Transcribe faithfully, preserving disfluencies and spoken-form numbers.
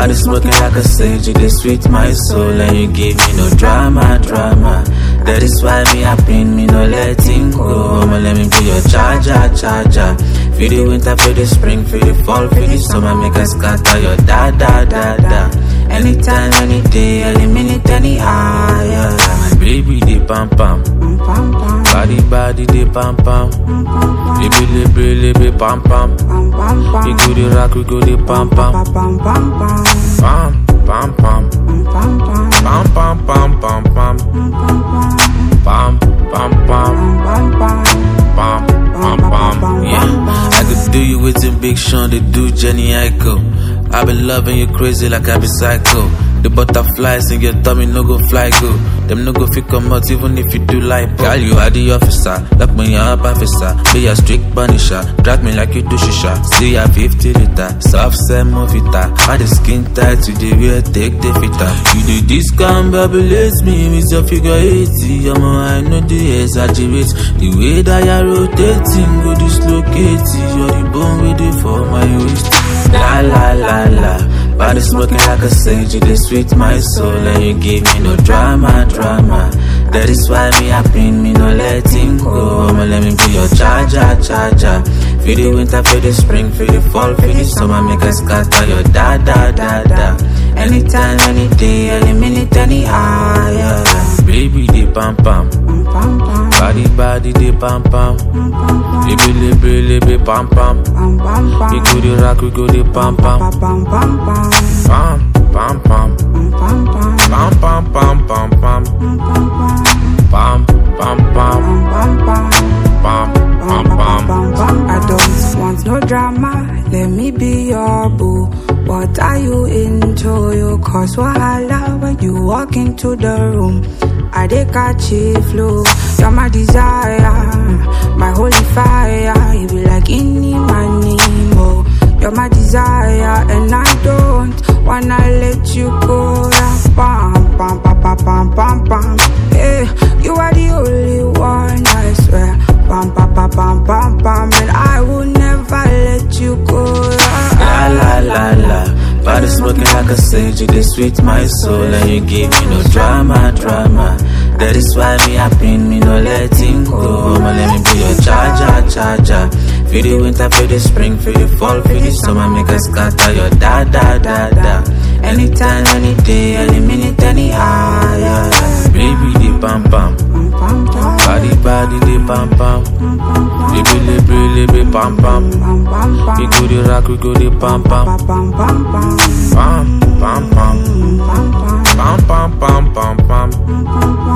Body smoking like a sage, you dey sweet my soul, and you give me no drama, drama. That is why me happy, me no letting go. I'ma let me be your charger, charger. Feel the winter, feel the spring, feel the fall, feel the summer, make us scatter your da da da da. Anytime, any day, any minute, any hour. My baby, they pam pam. Body, body, they pam pam. Baby, libe, libe, pam pam. We go the rock, we go the pam pam. Pam, pam, pam pam. Pam, pam, pam, pam, pam. Pam, pam, pam. Pam, pam, pam. Yeah, I could do you with some Big Sean, they do Jenny Aiko. I been loving you crazy like I be psycho. The butterflies in your tummy no go fly go. Them no go fit come out even if you do like girl, you are the officer, lock me up officer. Be a strict punisher, drag me like you do shisha. See ya fifty liter, soft sell movita. By the skin tight to the real take the fitter. You do this can babylate me with your figure eighty. I'm I know the exaggerate. The way that you're rotating go dislocate. You're the bone with it for my waist. La la la la. Body smoking like a sage, you dey sweet my soul, and you give me no drama, drama. That is why me happy, me no letting go. I'ma let me be your charger, charger. Feel the winter, feel the spring, feel the fall, feel the summer, make us scatter your da da da da. Anytime, any day, any minute, any hour. Baby, they pam pam. Body, body, they pam pam. Libe, libe, libe, pam pam. We go the rock, we go the pam pam. Pam, pam, pam, pam. Pam, pam, pam, pam, pam. Pam, pam, pam. Pam, pam, pam. I don't want no drama, let me be your boo. What are you into? You cause wahala when you walk into the room. I dey catch a flow. You're my desire, my holy fire. You be like any money more. You're my desire, and I don't wanna let you go. Pam pam pam pam pam pam pam. Hey, you are the only one, I swear. Pam pam pam pam pam pam, and I will never let you go. La la la la. Body smoking like a sage, you dey sweet my soul, and you give me no drama, drama. That is why me happy, me no letting go. I'ma let me be your charger, charger. Feel the winter, feel the spring, feel the fall, feel the summer, make us scatter your da da da da. Anytime, any day, any minute, any hour. Baby, they pam pam. Body, body, they pam pam. Libe, libe, libe, pam pam. We go the rock, we go the pam pam. Pam, pam, pam. Pam, pam, pam, pam, pam.